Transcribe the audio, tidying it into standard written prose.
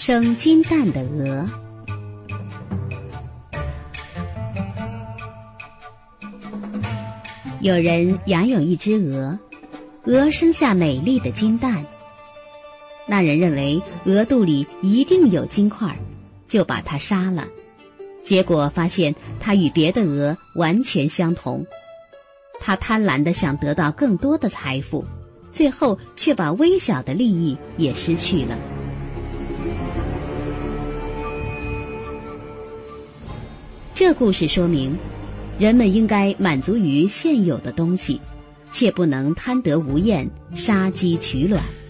生金蛋的鹅。有人养有一只鹅，鹅生下美丽的金蛋。那人认为鹅肚里一定有金块，就把它杀了。结果发现它与别的鹅完全相同。他贪婪地想得到更多的财富，最后却把微小的利益也失去了。这故事说明，人们应该满足于现有的东西，切不能贪得无厌、杀鸡取卵。